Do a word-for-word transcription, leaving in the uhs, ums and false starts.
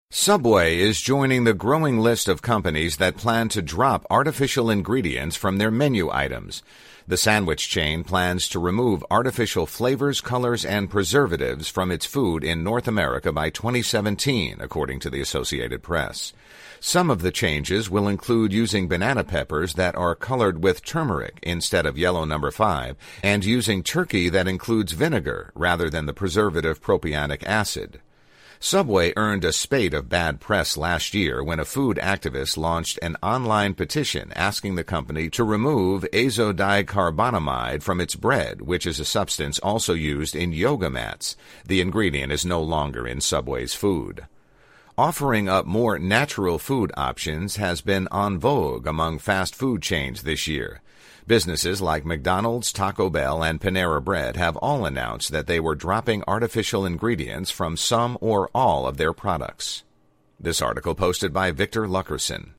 Subway is joining the growing list of companies that plan to drop artificial ingredients from their menu items. The sandwich chain plans to remove artificial flavors, colors, and preservatives from its food in North America by twenty seventeen, according to the Associated Press. Some of the changes will include using banana peppers that are colored with turmeric instead of yellow number five, and using turkey that includes vinegar rather than the preservative propionic acid. Subway earned a spate of bad press last year when a food activist launched an online petition asking the company to remove azodicarbonamide from its bread, which is a substance also used in yoga mats. The ingredient is no longer in Subway's food. Offering up more natural food options has been en vogue among fast food chains this year. Businesses like McDonald's, Taco Bell, and Panera Bread have all announced that they were dropping artificial ingredients from some or all of their products. This article posted by Victor Luckerson.